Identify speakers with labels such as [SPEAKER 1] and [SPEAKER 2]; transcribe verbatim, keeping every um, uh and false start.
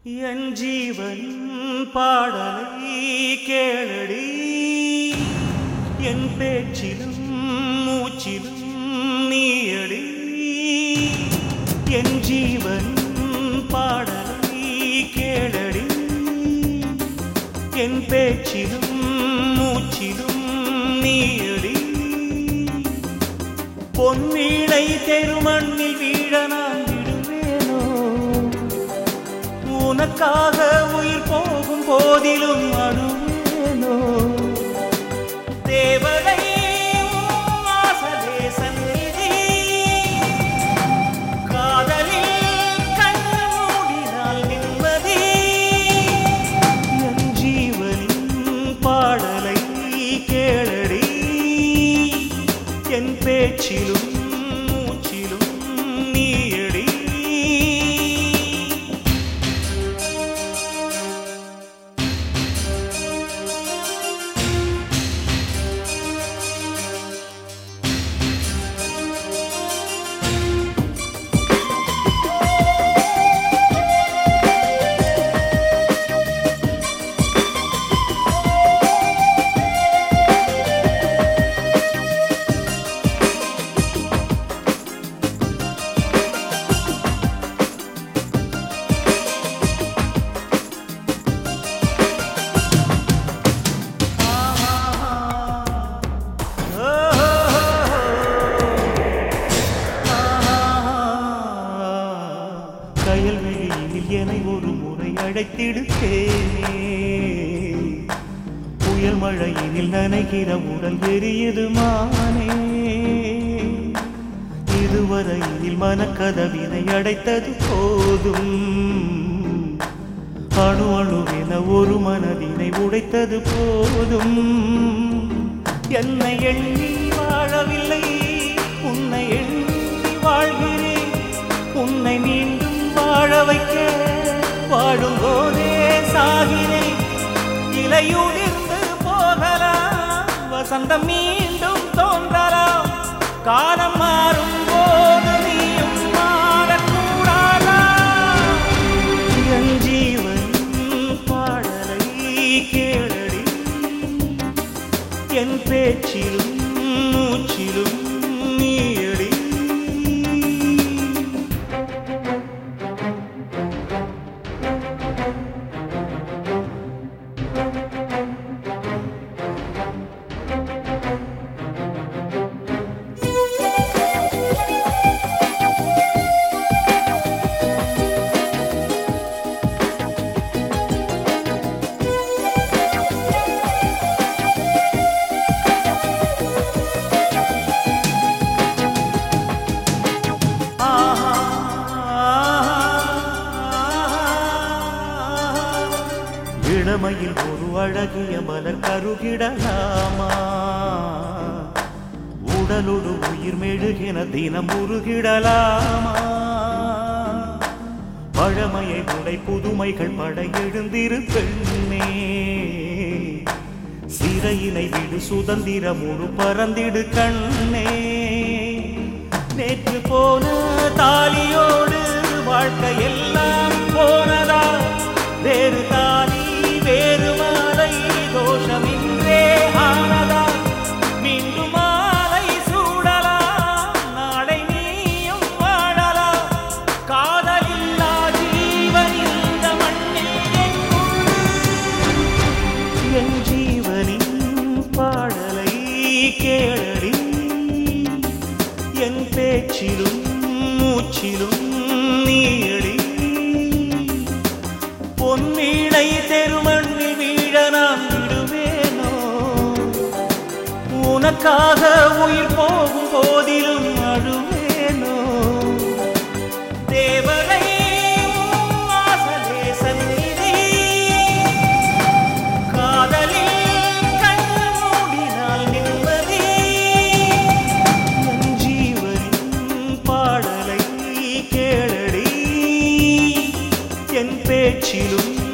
[SPEAKER 1] என் ஜீவன் பாடலை கேளடி, என் பேச்சிலும் மூச்சிலும் நீயடி. என் ஜீவன் பாடலை கேளடி, என் பேச்சிலும் மூச்சிலும் நீயடி. பொன்வீணை தெருமண்ணில் வீழ நான் விடுவேனோ, உனக்காக உயிர் போகும் போதிலும் அழுவேனோ. தேவதை வாசலே சந்நிதி, காதலில் கண் மூடினால் நிம்மதி. என் ஜீவனின் பாடலை கேளடி, என் பேச்சிலும் மூச்சிலும் நீயடி. கயல்வெளியில் என்னை ஒரு முறை அழைத்திடுத்தேனே, புயல் மழையினில் நனைகிற உடல் எரியுது மானே. இதுவரையில் மனக்கதவினை அடைத்தது போதும், அணு அணுவென ஒரு மனதினை உடைத்தது போதும். என்னை எண்ணி வாழவில்லை, உன்னை எண்ணி வாழ்கிறேன். உன்னை மீண்டும் வாழ வைக்க வாழும் போதே சாகிறேன். இலையுதிர்ந்து போகலாம், வசந்தம் மீண்டும் தோன்றலாம். காலம் மாறும் போது நீயும் மாறக்கூடாதா? என் ஜீவன் பாடலை கேளடி, என் பேச்சிலும் மூச்சிலும் நீயடி. இளமையில் ஒரு அழகிய மலர் கருகிடலாமா, உடலோடு உயிர் மெழுகின தினம் உருகிடலாமா. பழமையை உடை புதுமைகள் படையெழுந்திரு பெண்ணே, சிறையினை விடு சுதந்திரமோடு பறந்திடு கண்ணே. நேற்று போன தாலியோடு வாழ்க்கையெல்லாம் போனதா, வேறு தாலி வேறு மாலை தோஷமின்றே ஆனதா. மீண்டும் மாலை சூடலாம், நாளை நீயும் வாழலாம். காதலில்லா ஜீவன் இந்த மண்ணில் எங்குண்டு. என் ஜீவனின் பாடலை கேளடி, என் பேச்சிலும் மூச்சிலும் நீயடி. பொன்வீணை தெருமண்ணில் வீழ நான் விடுவேனோ, உனக்காக உயிர் போகும் போதிலும் அழுவேனோ. தேவதை வாசலே சந்நிதி, காதலில் கண் மூடினால் நிம்மதி. என் ஜீவனின் பாடலை கேளடி, என் பேச்சிலும்